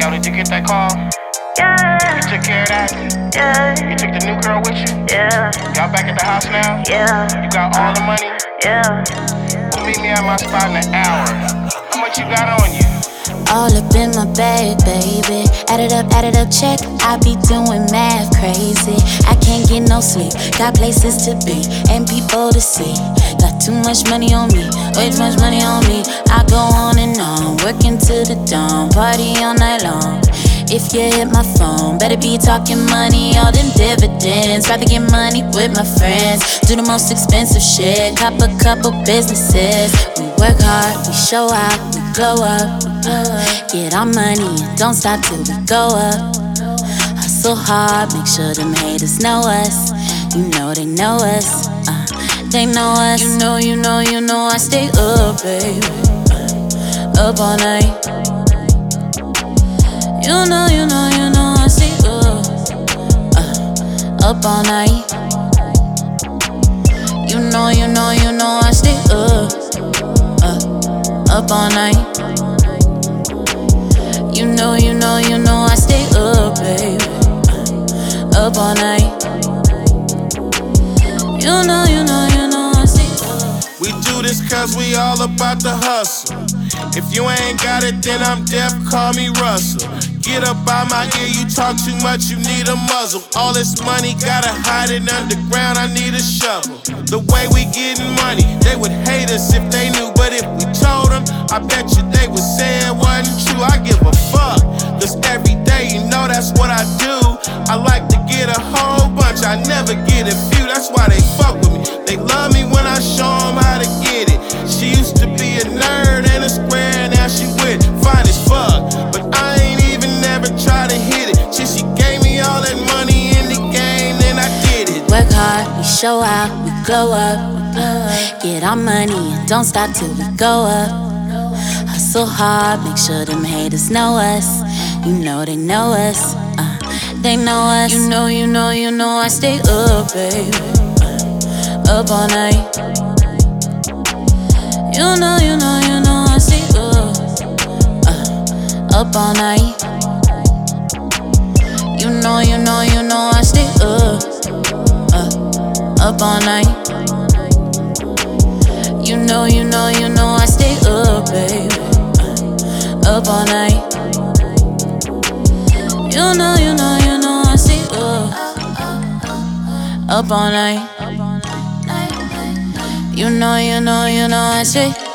Yo, did you get that call? Yeah. You took care of that? Yeah. You took the new girl with you? Yeah. Y'all back at the house now? Yeah. You got all the money? Yeah. Well, meet me at my spot in an hour. How much you got on you? All up in my bag, baby. Add it up, check. I be doing math crazy. I can't get no sleep. Got places to be and people to see. Got too much money on me, way too much money on me. I go on and on, working to the dawn, party all night long. If you hit my phone, better be talking money, all them dividends. Rather get money with my friends, do the most expensive shit, cop a couple businesses. We work hard, we show out, we glow up. Get our money and don't stop till we go up. Hustle hard, make sure them haters know us. You know they know us, they know us. You know I stay up, baby, up all night. You know I stay up all night. You know I stay up all night. You know I stay up, baby, up all night. You know I stay up. We do this cause we all about the hustle. If you ain't got it, then I'm deaf, call me Russell. Get up out my ear, you talk too much, you need a muzzle. All this money, gotta hide it underground, I need a shovel. The way we getting money, they would hate us if they knew. But if we told them, I bet you they would say it wasn't true. I give a fuck, cause every day you know that's what I do. I like to get a whole bunch, I never get a few. That's why they fuck with me, they love me when I show them how to get it. She used to be a nerd and a square, now she with fine as fuck. But I ain't even never try to hit it. She gave me all that money in the game, then I did it. Work hard, we show out, we glow up. Get our money and don't stop till we go up. Hustle hard, make sure them haters know us. You know they know us, they know us. You know I stay up, baby, up all night. You know I stay up all night. You know I stay up all night. You know I stay up, baby, up all night. You know I stay up all night. You know I stay